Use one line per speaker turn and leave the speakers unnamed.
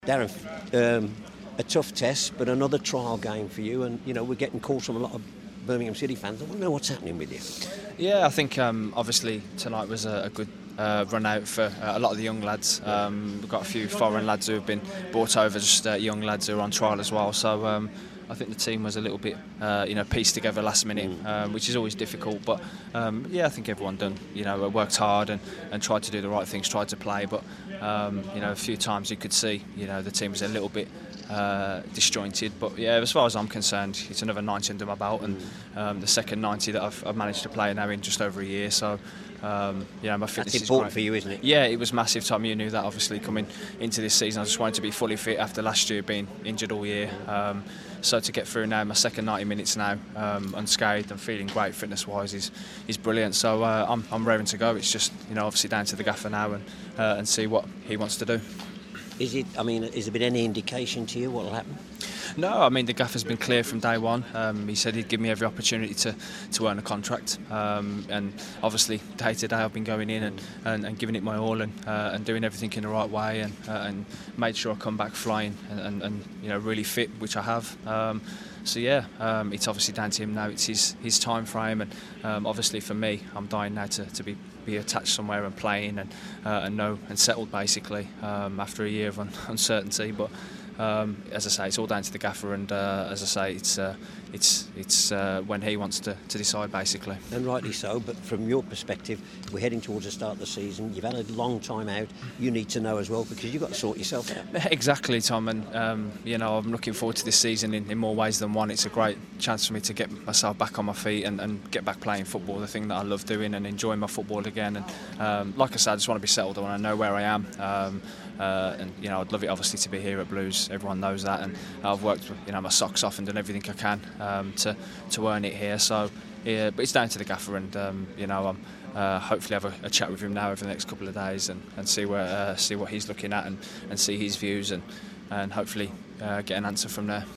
Darren, a tough test, but another trial game for you. And, you know, we're getting calls from a lot of Birmingham City fans. I want to know what's happening with you.
Yeah, I think obviously tonight was a good run out for a lot of the young lads. We've got a few foreign lads who have been brought over, just young lads who are on trial as well. So I think the team was a little bit, pieced together last minute, which is always difficult. But I think everyone worked hard and tried to do the right things, tried to play. But a few times you could see, the team was a little bit disjointed. But yeah, as far as I'm concerned, it's another 90 under my belt, and the second 90 that I've managed to play now in just over a year. So my fitness
That's
is
important
great.
for you, isn't it?
Yeah, it was massive, Tom. You knew that, obviously, coming into this season. I just wanted to be fully fit after last year being injured all year. So to get through now, my second 90 minutes now, unscathed and feeling great fitness-wise is brilliant. So I'm raring to go. It's just obviously down to the gaffer now and see what he wants to do.
Has there been any indication to you what will happen?
No, I mean the gaffer's been clear from day one. He said he'd give me every opportunity to earn a contract, and obviously day to day I've been going in and giving it my all and doing everything in the right way and made sure I come back flying and really fit, which I have. It's obviously down to him now. It's his time frame, and obviously for me, I'm dying now to be attached somewhere and playing and settled basically after a year of uncertainty. But as I say, it's all down to the gaffer, and as I say, it's when he wants to decide basically.
And rightly so, but from your perspective, we're heading towards the start of the season. You've had a long time out. You need to know as well, because you've got to sort yourself out.
Exactly, Tom, and I'm looking forward to this season in more ways than one. It's a great chance for me to get myself back on my feet and get back playing football, the thing that I love doing, and enjoying my football again. And like I said, I just want to be settled. I want to know where I am. I'd love it obviously to be here at Blues. Everyone knows that, and I've worked my socks off and done everything I can to earn it here. So yeah, but it's down to the gaffer, and I'm hopefully have a chat with him now over the next couple of days and see what he's looking at and see his views and hopefully get an answer from there.